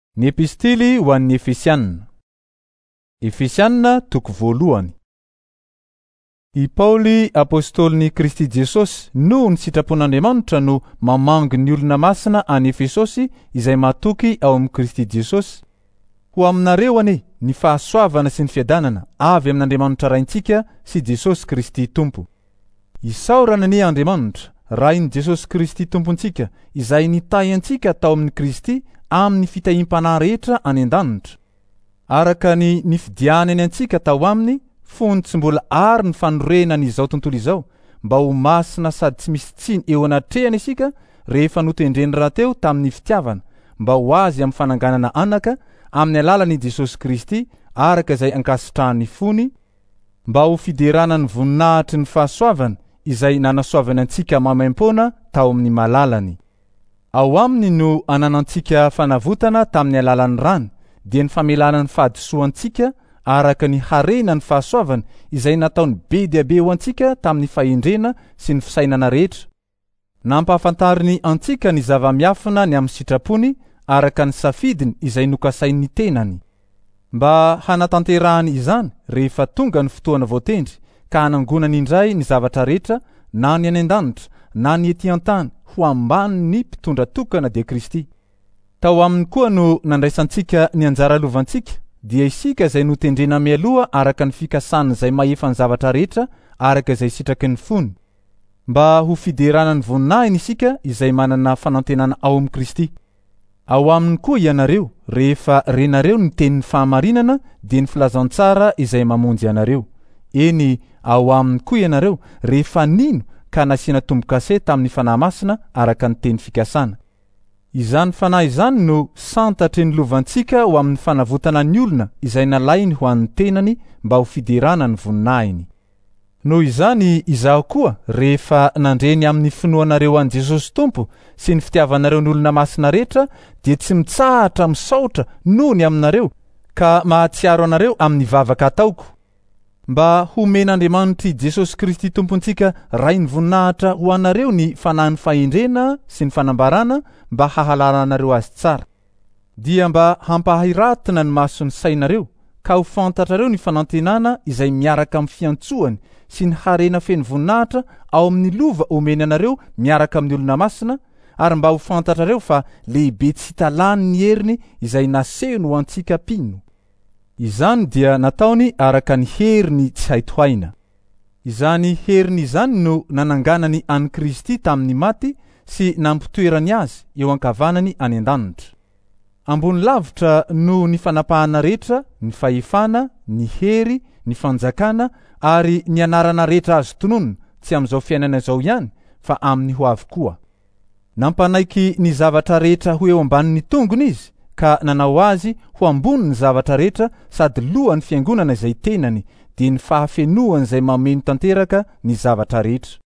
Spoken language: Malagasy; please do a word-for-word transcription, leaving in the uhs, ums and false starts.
Ny epistily ho an'ny Efisianina. Efisianina toko voalohany. I Pauli apôstôlin'i Kristy Jesosy noho ny sitrapon'Andriamanitra no mamangy ny olona masina any Efesosy izay matoky ao amin'ny Kristy Jesosy. Ho aminareo ane ny fahasoavana sy ny fiadanana avy amin'Andriamanitra raintsika sy Jesosy Kristy Tompo. Isaorana ni Andriamanitra, rain'i Jesosy Kristy Tompontsika, izay nitahy antsika tao amin'ny Kristy amin'ny fitahiam-panahy rehetra any an-danitra. Araka ny nifidianany antsika tao aminy, fony tsy mbola ary ny fanorena n'izao tontolo izao, mba ho masina sady tsy misy tsiny eo anatrehany isika rehefa notendreny rahateo tamin'ny fitiavana, mba ho azy amin'ny fananganana anaka amin'ny alalan'i Jesosy Kristy, araka izay ankasitrahany fony, mba ho fideranany voninahitry ny fahasoavana izay nanasoavana antsika mamaim-pona tao amin'ny malalany. Ao aminy no ananantsika fanavotana tamin'ny alalan'ny rano, dia ny famelanany fahadisoantsika araka ny harenany fahasoavana izay nataony be dia be ho antsika tamin'ny fahendrena sy ny fisainana rehetra. Nampahafantariny antsika ny zava-miafina ny amin'ny sitrapony araka ny safidiny izay nokasainy tenany, mba hanatanterahany izany rehefa tonga ny fotoana voatendry, ka hanangonany indray ny zavatra rehetra, na ny any an-danitra na ny ety an-tany, ho ambany ny mpitondra tokana dia Kristy. Tao aminy koa no nandraisantsika ny anjara lovantsika, dia isika izay notendrena mialoha araka ny fikasana izay mahefa ny zavatra rehetra araka izay sitraky ny fony, mba ho fideranany voninahiny isika izay manana fanantenana ao amin'ny Kristy. Ao aminy koa ianareo, rehefa renareo ny tenin'ny fahamarinana dia ny filazantsara izay mamonjy anareo. Eny, ao aminy koa ianareo, rehefa nino ka nasiana tombo-kase tamin'ny fanahy masina araka ny teny fikasana. Izany fanahy izany no santatry ny lovantsika ho amin'ny fanavotana ny olona izay nalainy ho an'ny tenany mba ho fiderana ny voninahiny. Noho izany izaho koa, rehefa nandreny amin'ny finoanareo an Jesosy Tompo sy ny fitiavanareo ny olona masina rehetra, dia tsy mitsahatra misaotra noho ny aminareo, ka mahatsiaro anareo amin'ny vavaka ataoko, mba homen'Andriamanitra i Jesosy Kristy Tompontsika ray ny voninahitra ho anareo ny fanahy ny fahendrena sy ny fanambarana, mba hahalala anareo azy tsara. Dia mba hampahiratina ny mason'ny sainareo, ka ho fantatrareo ny fanantenana izay miaraka amin'ny fiantsoany sy ny harena feno voninahitra ao amin'ny lova omeny anareo miaraka amin'ny olona masina, ary mba ho fantatrareo fa lehibe tsy talany ny heriny izay nasehony ho antsika pino. Izany dia nataony araka ny heriny tsy haitohaina. Izany heriny izany no nananganany an'i Kristy tamin'ny maty sy nampitoerany azy eo ankavanany any an-danitra. Ambony lavitra no ny fanapahana rehetra, ny fahefana, ny hery, ny fanjakana ary ny anarana rehetra azo tononona, tsy amin'izao fiainana izao ihany, fa amin'ny ho avy koa. Nampanaiky ny zavatra rehetra ho eo ambanin'ny tongony izy, ka nanao azy ho ambony ny zavatra rehetra sady lohan'ny fiangonana izay tenany, dia ny fahafenoany izay mameno tanteraka ny zavatra rehetra.